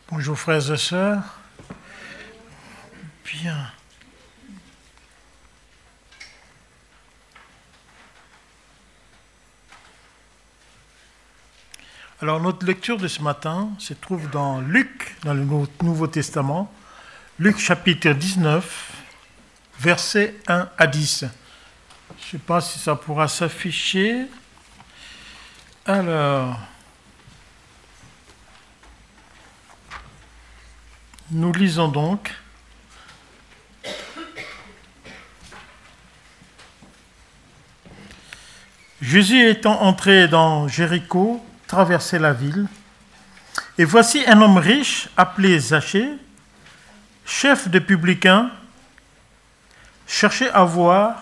Bonjour frères et sœurs. Bien. Alors notre lecture de ce matin se trouve dans Luc, dans le Nouveau Testament, Luc chapitre 19, versets 1 à 10. Je ne sais pas si ça pourra s'afficher. Alors, nous lisons donc. Jésus étant entré dans Jéricho, traversait la ville, et voici un homme riche appelé Zachée, chef des publicains, cherchait à voir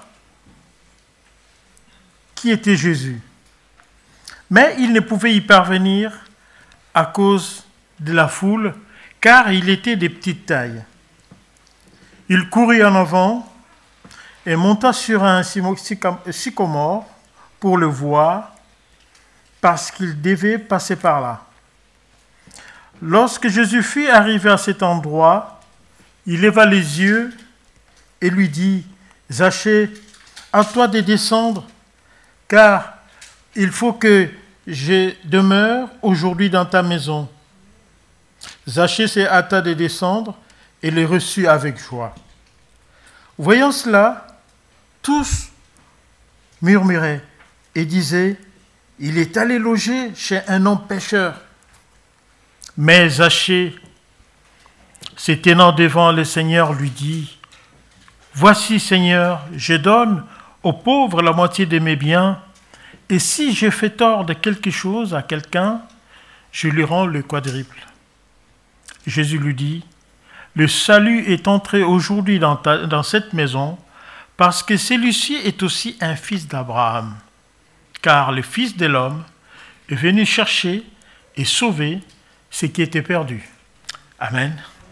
qui était Jésus. Mais il ne pouvait y parvenir à cause de la foule, car il était de petite taille. Il courut en avant et monta sur un sycomore pour le voir, parce qu'il devait passer par là. Lorsque Jésus fut arrivé à cet endroit, il leva les yeux et lui dit, « Zachée, à toi de descendre, car il faut que je demeure aujourd'hui dans ta maison. » Zachée se hâta de descendre et le reçut avec joie. Voyant cela, tous murmuraient et disaient, « Il est allé loger chez un homme pécheur. » Mais Zachée, se tenant devant le Seigneur, lui dit, « Voici, Seigneur, je donne aux pauvres la moitié de mes biens, et si j'ai fait tort de quelque chose à quelqu'un, je lui rends le quadruple. » Jésus lui dit, « Le salut est entré aujourd'hui dans cette maison, parce que celui-ci est aussi un fils d'Abraham. Car le Fils de l'homme est venu chercher et sauver ce qui était perdu. » Amen.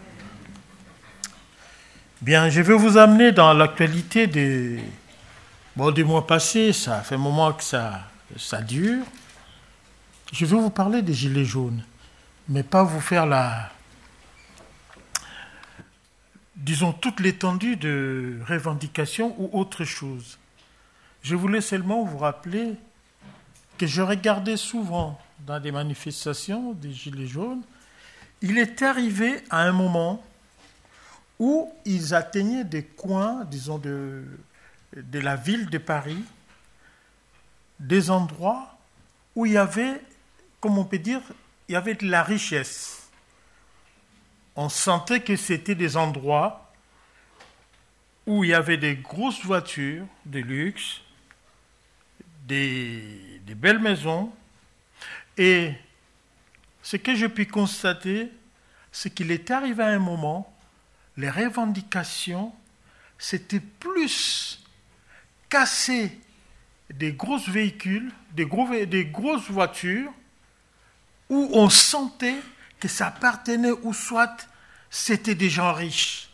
Bien, je vais vous amener dans l'actualité des mois passés. Ça fait un moment que ça dure. Je vais vous parler des gilets jaunes, mais pas vous faire toute l'étendue de revendications ou autre chose. Je voulais seulement vous rappeler que je regardais souvent dans des manifestations des Gilets jaunes, il est arrivé à un moment où ils atteignaient des coins, disons, de la ville de Paris, des endroits où il y avait, comme on peut dire, il y avait de la richesse. On sentait que c'était des endroits où il y avait des grosses voitures de luxe, des belles maisons, et ce que j'ai pu constater, c'est qu'il est arrivé à un moment, les revendications, c'était plus casser des gros véhicules, des grosses voitures, où on sentait que ça appartenait, ou soit c'était des gens riches.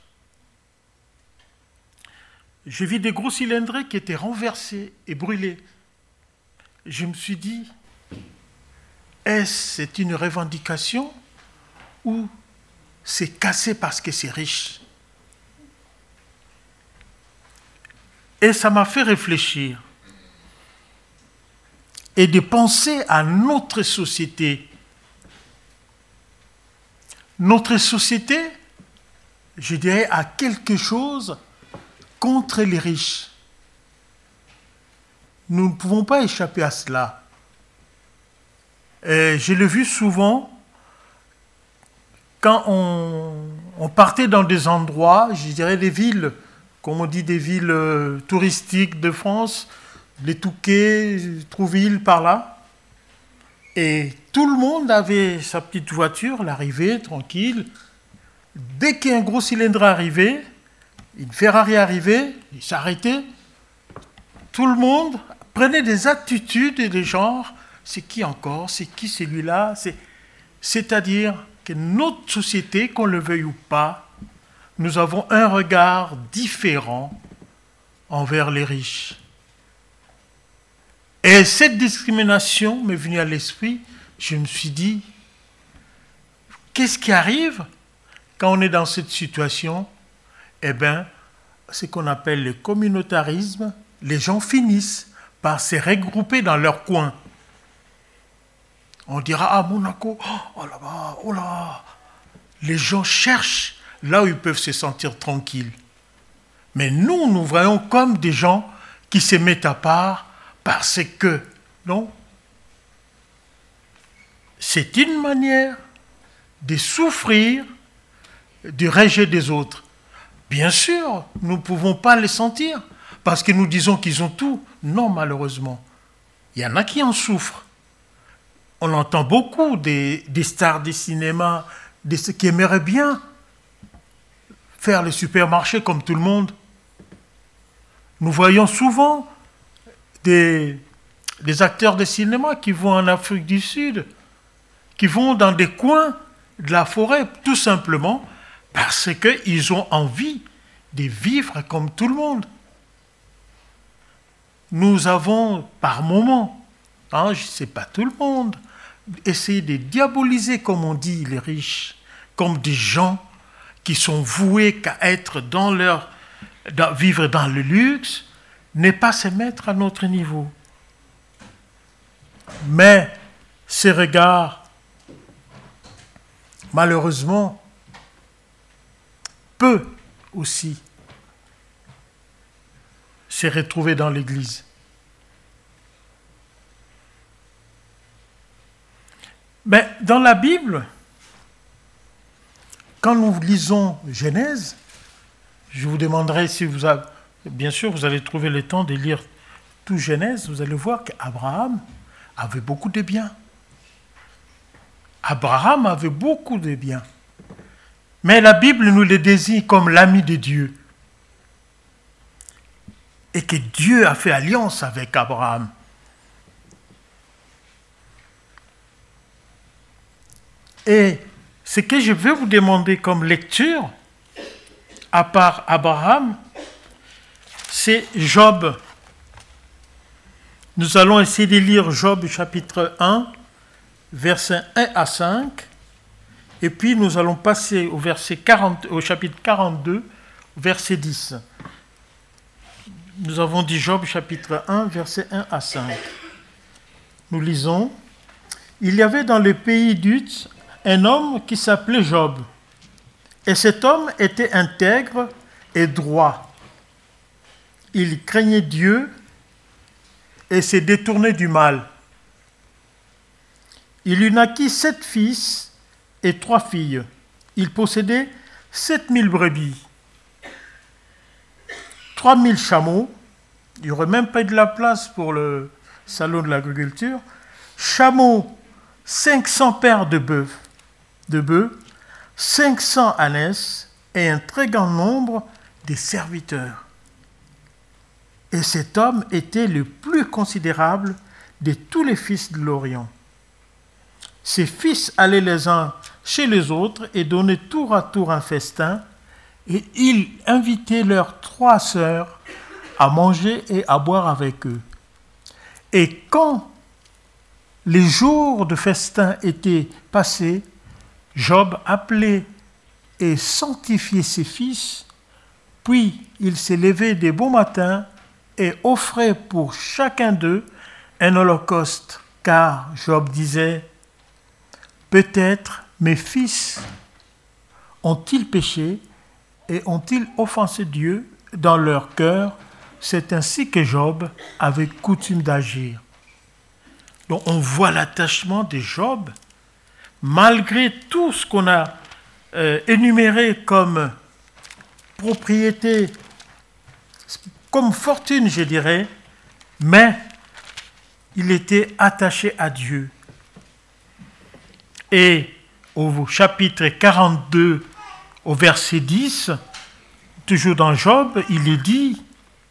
J'ai vu des gros cylindrés qui étaient renversés et brûlés. Je me suis dit, est-ce une revendication ou c'est cassé parce que c'est riche? Et ça m'a fait réfléchir et de penser à notre société. Notre société, je dirais, a quelque chose contre les riches. Nous ne pouvons pas échapper à cela. Et je l'ai vu souvent quand on partait dans des endroits, je dirais des villes, comme on dit des villes touristiques de France, les Touquet, Trouville, par là. Et tout le monde avait sa petite voiture, l'arrivée, tranquille. Dès qu'un gros cylindre arrivait, une Ferrari arrivait, il s'arrêtait. Tout le monde prenait des attitudes et des genres. C'est qui encore? C'est qui celui-là? C'est-à-dire que notre société, qu'on le veuille ou pas, nous avons un regard différent envers les riches. Et cette discrimination m'est venue à l'esprit. Je me suis dit, qu'est-ce qui arrive quand on est dans cette situation? Eh bien, ce qu'on appelle le communautarisme, les gens finissent par se regrouper dans leur coin. On dira, ah, Monaco, oh là-bas, oh là. Les gens cherchent là où ils peuvent se sentir tranquilles. Mais nous voyons comme des gens qui se mettent à part parce que, non? C'est une manière de souffrir du rejet des autres. Bien sûr, nous ne pouvons pas les sentir parce que nous disons qu'ils ont tout. Non, malheureusement. Il y en a qui en souffrent. On entend beaucoup des stars des cinémas, de ceux qui aimeraient bien faire le supermarché comme tout le monde. Nous voyons souvent des acteurs de cinéma qui vont en Afrique du Sud, qui vont dans des coins de la forêt, tout simplement parce qu'ils ont envie de vivre comme tout le monde. Nous avons, par moments, c'est pas tout le monde, essayé de diaboliser, comme on dit, les riches, comme des gens qui sont voués qu'à être vivre dans le luxe, n'est pas se mettre à notre niveau. Mais ces regards, malheureusement, peut aussi se retrouver dans l'Église. Mais dans la Bible, quand nous lisons Genèse, je vous demanderai si vous avez, bien sûr, vous allez trouver le temps de lire tout Genèse, vous allez voir qu'Abraham avait beaucoup de biens. Abraham avait beaucoup de biens. Mais la Bible nous le désigne comme l'ami de Dieu. Et que Dieu a fait alliance avec Abraham. Et ce que je vais vous demander comme lecture, à part Abraham, c'est Job. Nous allons essayer de lire Job chapitre 1, versets 1 à 5, et puis nous allons passer au chapitre 42, verset 10. Nous avons dit Job chapitre 1, versets 1 à 5. Nous lisons, « Il y avait dans le pays d'Uz un homme qui s'appelait Job, et cet homme était intègre et droit. Il craignait Dieu et s'est détourné du mal. Il lui naquit 7 fils et 3 filles. Il possédait 7000 brebis, 3000 chameaux, il n'y aurait même pas de la place pour le salon de l'agriculture, chameaux, 500 paires de bœufs, 500 ânesses et un très grand nombre de serviteurs. Et cet homme était le plus considérable de tous les fils de l'Orient. Ses fils allaient les uns chez les autres et donnaient tour à tour un festin, et il invitait leurs 3 sœurs à manger et à boire avec eux. Et quand les jours de festin étaient passés, Job appelait et sanctifiait ses fils, puis il s'est levé des beaux matins et offrait pour chacun d'eux un holocauste, car Job disait, « Peut-être mes fils ont-ils péché et ont-ils offensé Dieu dans leur cœur? C'est ainsi que Job avait coutume d'agir. » Donc on voit l'attachement de Job, malgré tout ce qu'on a énuméré comme propriété, comme fortune, je dirais, mais il était attaché à Dieu. Et au chapitre 42, au verset 10, toujours dans Job, il est dit,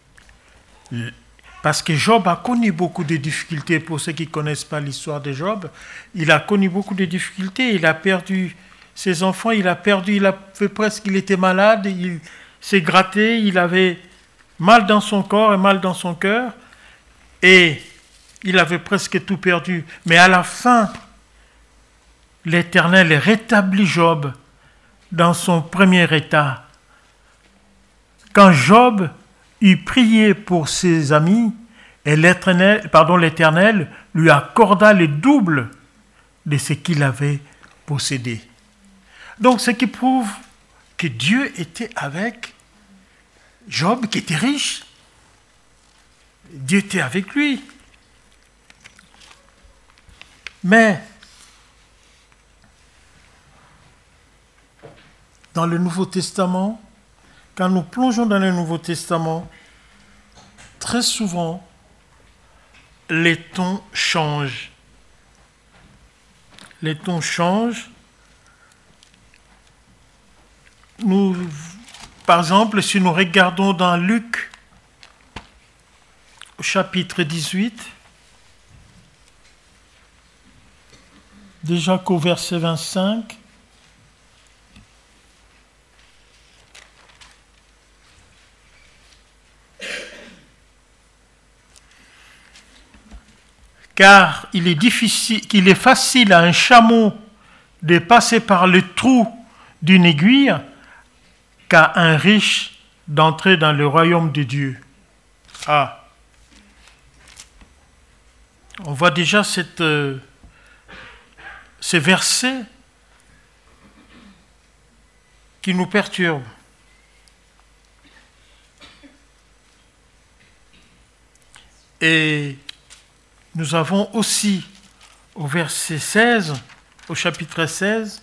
parce que Job a connu beaucoup de difficultés, pour ceux qui ne connaissent pas l'histoire de Job, il a connu beaucoup de difficultés, il a perdu ses enfants, il était malade, il s'est gratté, il avait mal dans son corps et mal dans son cœur, et il avait presque tout perdu. Mais à la fin l'Éternel rétablit Job dans son premier état. Quand Job eut prié pour ses amis, et l'Éternel lui accorda le double de ce qu'il avait possédé. Donc, ce qui prouve que Dieu était avec Job, qui était riche. Dieu était avec lui. Mais, dans le Nouveau Testament, quand nous plongeons dans le Nouveau Testament, très souvent, les tons changent. Les tons changent. Par exemple, si nous regardons dans Luc, au chapitre 18, déjà qu'au verset 25, car il est facile à un chameau de passer par le trou d'une aiguille qu'à un riche d'entrer dans le royaume de Dieu. Ah, on voit déjà ces versets qui nous perturbent. Et nous avons aussi au verset 16, au chapitre 16,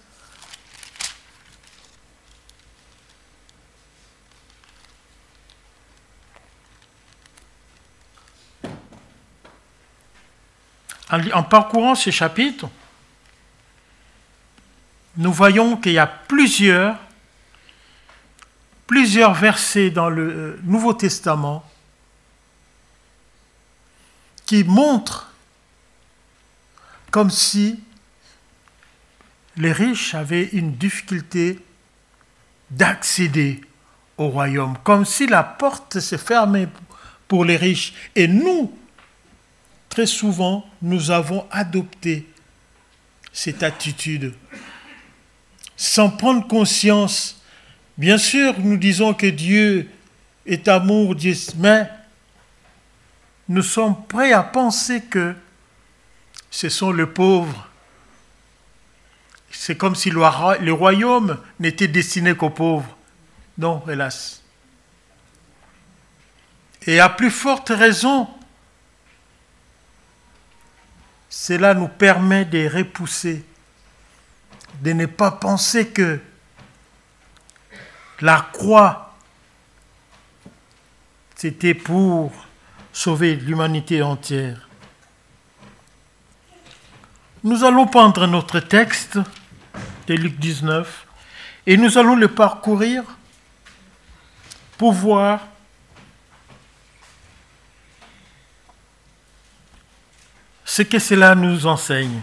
en parcourant ces chapitres, nous voyons qu'il y a plusieurs versets dans le Nouveau Testament qui montrent comme si les riches avaient une difficulté d'accéder au royaume, comme si la porte se fermait pour les riches. Et nous, très souvent, nous avons adopté cette attitude sans prendre conscience. Bien sûr, nous disons que Dieu est amour, mais nous sommes prêts à penser que ce sont les pauvres. C'est comme si le royaume n'était destiné qu'aux pauvres. Non, hélas. Et à plus forte raison, cela nous permet de repousser, de ne pas penser que la croix, c'était pour sauver l'humanité entière. Nous allons prendre notre texte de Luc 19 et nous allons le parcourir pour voir ce que cela nous enseigne.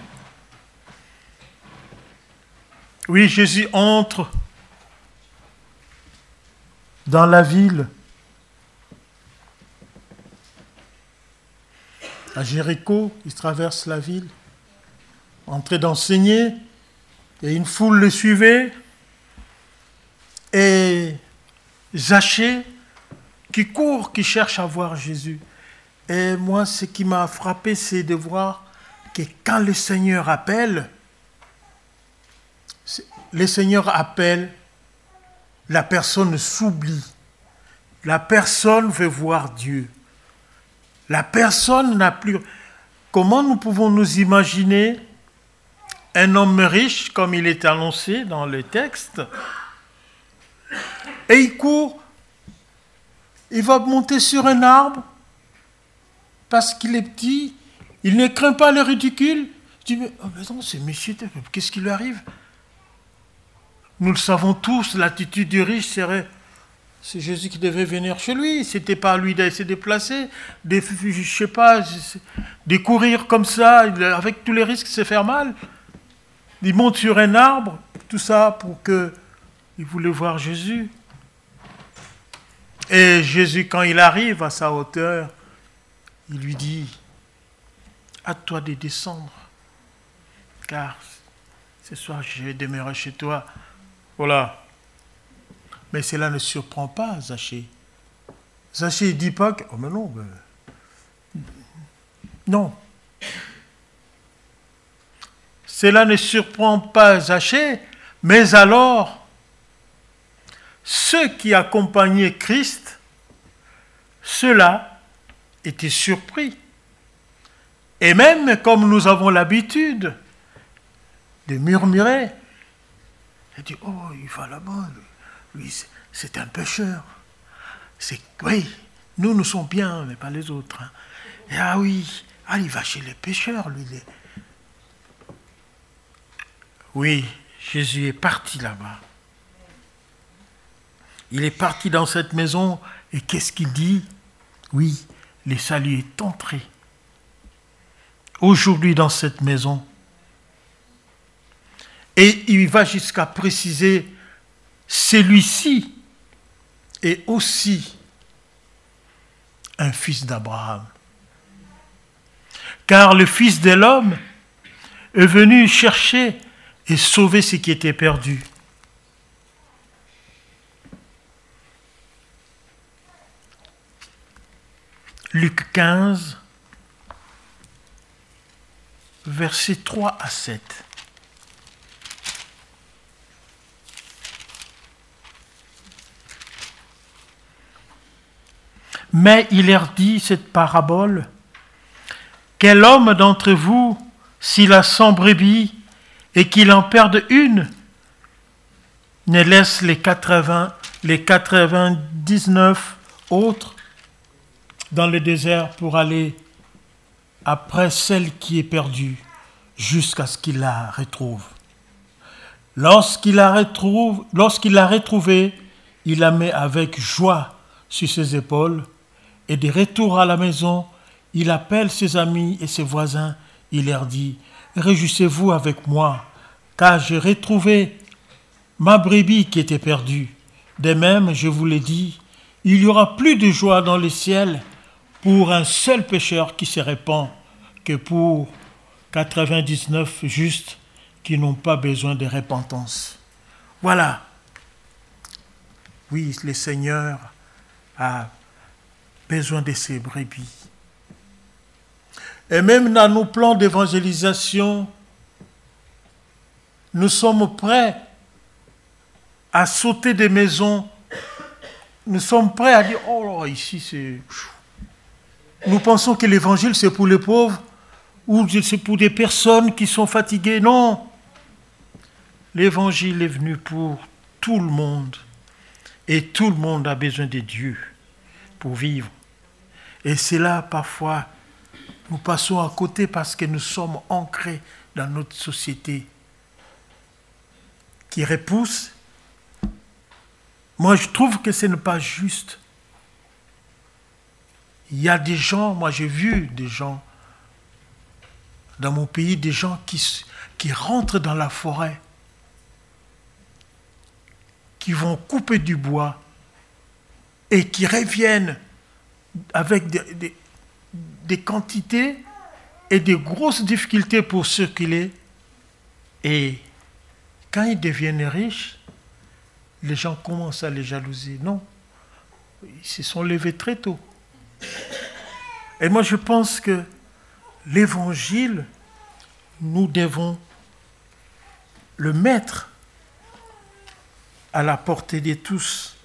Oui, Jésus entre dans la ville, à Jéricho, il traverse la ville, entrait d'enseigner, et une foule le suivait, et Zachée qui court, qui cherche à voir Jésus. Et moi, ce qui m'a frappé, c'est de voir que quand le Seigneur appelle, la personne s'oublie. La personne veut voir Dieu. La personne n'a plus... Comment nous pouvons nous imaginer un homme riche, comme il est annoncé dans le texte, et il court, il va monter sur un arbre, parce qu'il est petit, il ne craint pas le ridicule. Je dis, mais non, c'est monsieur, qu'est-ce qui lui arrive? Nous le savons tous, l'attitude du riche serait, c'est Jésus qui devait venir chez lui, c'était pas à lui d'aller se déplacer, de courir comme ça, avec tous les risques de se faire mal. Il monte sur un arbre, tout ça pour il voulait voir Jésus. Et Jésus, quand il arrive à sa hauteur, il lui dit, à toi de descendre, car ce soir je vais demeurer chez toi. Voilà. Mais cela ne surprend pas Zachée. Zachée ne dit pas que... Oh mais non, non. Cela ne surprend pas Zachée, mais alors, ceux qui accompagnaient Christ, ceux-là étaient surpris. Et même comme nous avons l'habitude de murmurer, il dit, oh, il va là-bas, lui c'est un pécheur. Oui, nous sommes bien, mais pas les autres. Hein. Et ah oui, il va chez les pécheurs, lui. Oui, Jésus est parti là-bas. Il est parti dans cette maison, et qu'est-ce qu'il dit? Oui, le salut est entré. Aujourd'hui dans cette maison. Et il va jusqu'à préciser, celui-ci est aussi un fils d'Abraham. Car le Fils de l'homme est venu chercher et sauver ce qui était perdu. Luc 15, versets 3 à 7. Mais il leur dit cette parabole, quel homme d'entre vous, s'il a 100 brebis et qu'il en perde une, ne laisse les 99 autres dans le désert pour aller après celle qui est perdue jusqu'à ce qu'il la retrouve. Lorsqu'il la retrouvée, il la met avec joie sur ses épaules et de retour à la maison, il appelle ses amis et ses voisins. Il leur dit, réjouissez-vous avec moi, car j'ai retrouvé ma brebis qui était perdue. De même, je vous l'ai dit, il y aura plus de joie dans le ciel pour un seul pécheur qui se répand que pour 99 justes qui n'ont pas besoin de repentance. Voilà. Oui, le Seigneur a besoin de ses brebis. Et même dans nos plans d'évangélisation, nous sommes prêts à sauter des maisons. Nous sommes prêts à dire, oh ici c'est... Nous pensons que l'évangile c'est pour les pauvres ou c'est pour des personnes qui sont fatiguées. Non. L'évangile est venu pour tout le monde. Et tout le monde a besoin de Dieu pour vivre. Et c'est là, parfois, nous passons à côté parce que nous sommes ancrés dans notre société qui repousse. Moi, je trouve que ce n'est pas juste. Il y a des gens, moi j'ai vu des gens dans mon pays, des gens qui rentrent dans la forêt, qui vont couper du bois et qui reviennent avec des quantités et des grosses difficultés pour circuler. Et quand ils deviennent riches, les gens commencent à les jalouser. Non, ils se sont levés très tôt. Et moi je pense que l'évangile, nous devons le mettre à la portée de tous.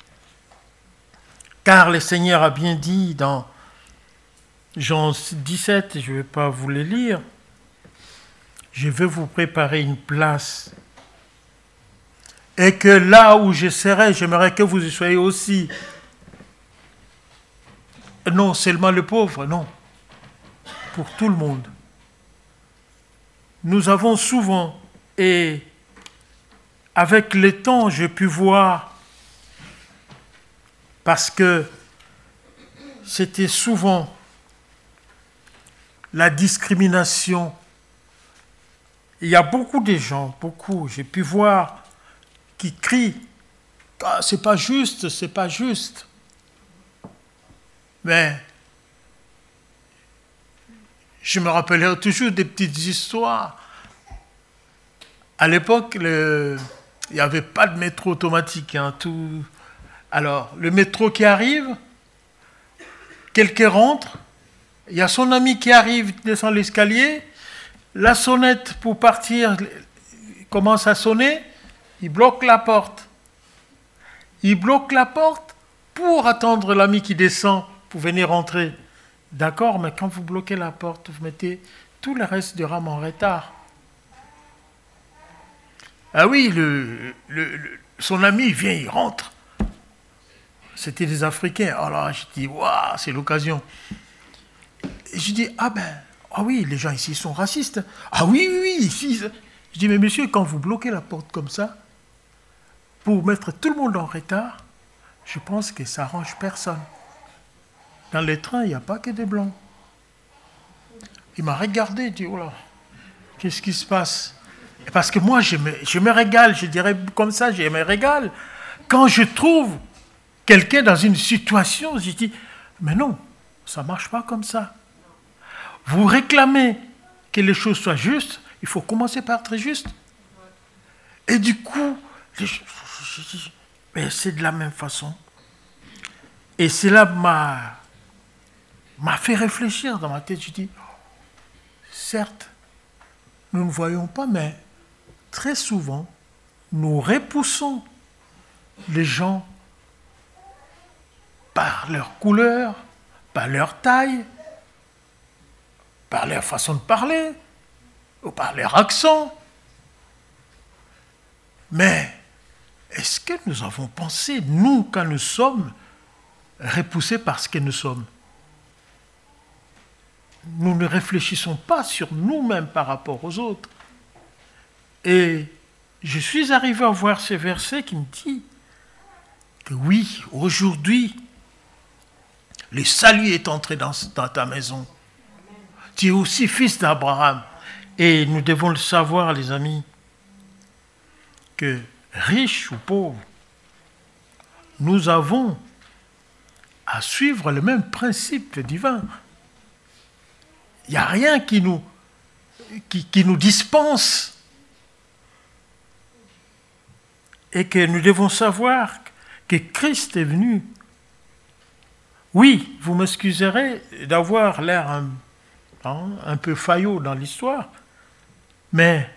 Car le Seigneur a bien dit dans Jean 17, je ne vais pas vous le lire, je vais vous préparer une place. Et que là où je serai, j'aimerais que vous y soyez aussi. Non seulement le pauvre, non. Pour tout le monde. Nous avons souvent, et avec le temps, j'ai pu voir, parce que c'était souvent la discrimination. Il y a beaucoup de gens, j'ai pu voir, qui crient « Ah, c'est pas juste, c'est pas juste ». Mais je me rappellerai toujours des petites histoires. À l'époque, il n'y avait pas de métro automatique. Hein, tout. Alors, le métro qui arrive, quelqu'un rentre, il y a son ami qui arrive, descend l'escalier, la sonnette pour partir commence à sonner, il bloque la porte. Il bloque la porte pour attendre l'ami qui descend pour venir rentrer. D'accord, mais quand vous bloquez la porte, vous mettez tout le reste du rame en retard. Ah oui, son ami vient, il rentre. C'était des Africains. Alors je dis, waouh, c'est l'occasion. Et je dis, ah oui, les gens ici sont racistes. Ah oui, ici. Je dis, mais monsieur, quand vous bloquez la porte comme ça, pour mettre tout le monde en retard, je pense que ça arrange personne. Dans les trains, il n'y a pas que des blancs. Il m'a regardé, il dit, oh là, qu'est-ce qui se passe? Parce que moi, je me régale, je dirais comme ça, je me régale. Quand je trouve quelqu'un dans une situation, je dis, mais non, ça ne marche pas comme ça. Vous réclamez que les choses soient justes, il faut commencer par être juste. Et du coup, je dis, mais c'est de la même façon. Et cela m'a fait réfléchir dans ma tête. Je dis, certes, nous ne voyons pas, mais très souvent, nous repoussons les gens par leur couleur, par leur taille, par leur façon de parler, ou par leur accent. Mais est-ce que nous avons pensé, nous, quand nous sommes repoussés par ce que nous sommes? Nous ne réfléchissons pas sur nous-mêmes par rapport aux autres. Et je suis arrivé à voir ce verset qui me dit que oui, aujourd'hui, le salut est entré dans ta maison. Tu es aussi fils d'Abraham. Et nous devons le savoir, les amis, que riches ou pauvres, nous avons à suivre le même principe divin. Il n'y a rien qui nous dispense. Et que nous devons savoir que Christ est venu. Oui, vous m'excuserez d'avoir l'air un peu faillot dans l'histoire, mais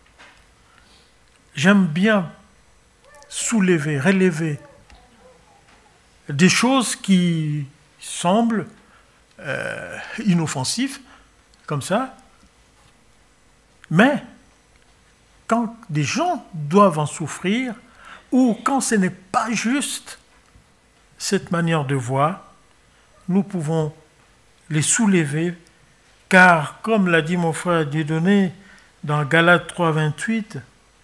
j'aime bien relever des choses qui semblent inoffensives, comme ça, mais quand des gens doivent en souffrir, ou quand ce n'est pas juste cette manière de voir, nous pouvons les soulever, car, comme l'a dit mon frère Dieudonné dans Galates 3, 28,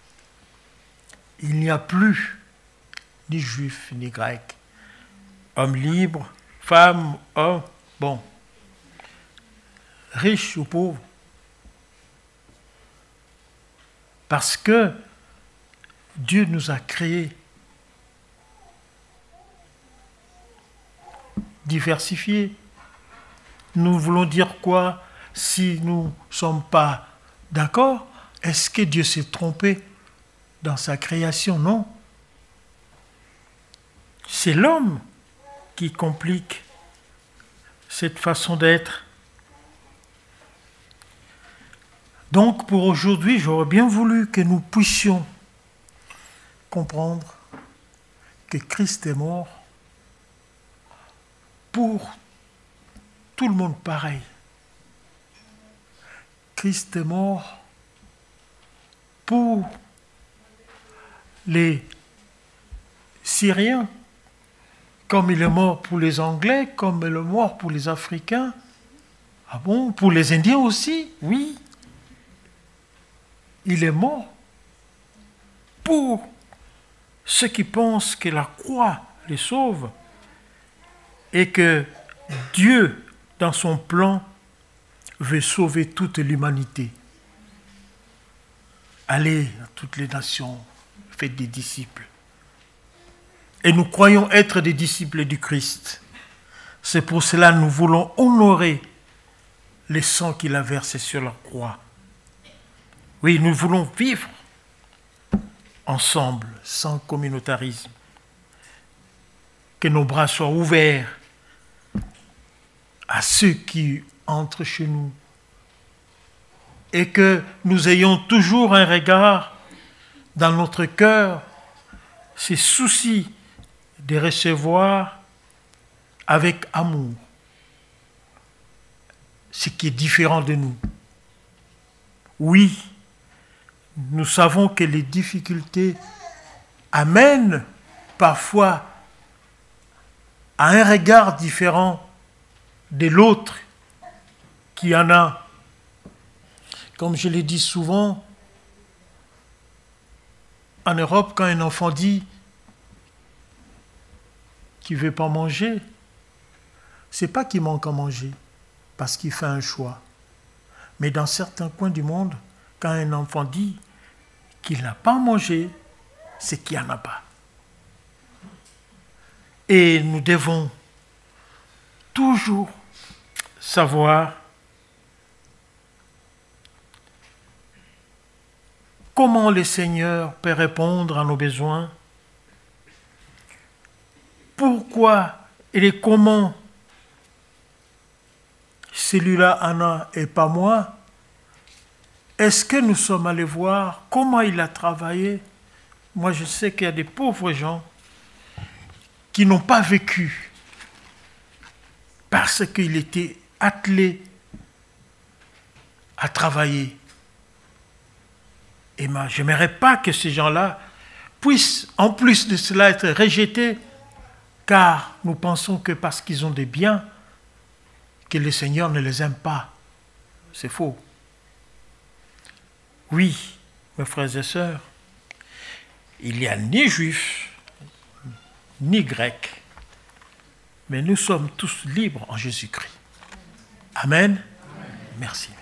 il n'y a plus ni juif ni grec, homme libre, femme, homme, bon, riche ou pauvre, parce que Dieu nous a créés diversifiés. Nous voulons dire quoi si nous ne sommes pas d'accord? Est-ce que Dieu s'est trompé dans sa création? Non. C'est l'homme qui complique cette façon d'être. Donc pour aujourd'hui, j'aurais bien voulu que nous puissions comprendre que Christ est mort pour tout le monde pareil. Christ est mort pour les Syriens, comme il est mort pour les Anglais, comme il est mort pour les Africains. Ah bon? Pour les Indiens aussi? Oui. Il est mort pour ceux qui pensent que la croix les sauve et que Dieu, dans son plan, veut sauver toute l'humanité. Allez à toutes les nations, faites des disciples. Et nous croyons être des disciples du Christ. C'est pour cela que nous voulons honorer le sang qu'il a versé sur la croix. Oui, nous voulons vivre ensemble, sans communautarisme. Que nos bras soient ouverts à ceux qui entrent chez nous. Et que nous ayons toujours un regard dans notre cœur, ces soucis de recevoir avec amour ce qui est différent de nous. Oui, nous savons que les difficultés amènent parfois à un regard différent de l'autre qui en a. Comme je l'ai dit souvent, en Europe, quand un enfant dit qu'il ne veut pas manger, ce n'est pas qu'il manque à manger, parce qu'il fait un choix. Mais dans certains coins du monde, quand un enfant dit qu'il n'a pas mangé, c'est qu'il n'y en a pas. Et nous devons toujours savoir comment le Seigneur peut répondre à nos besoins, pourquoi et comment celui-là en a et pas moi. Est-ce que nous sommes allés voir comment il a travaillé? Moi, je sais qu'il y a des pauvres gens qui n'ont pas vécu parce qu'il était attelé à travailler. Et moi, je n'aimerais pas que ces gens-là puissent, en plus de cela, être rejetés, car nous pensons que parce qu'ils ont des biens, que le Seigneur ne les aime pas. C'est faux. Oui, mes frères et sœurs, il n'y a ni juifs, ni grecs, mais nous sommes tous libres en Jésus-Christ. Amen. Merci.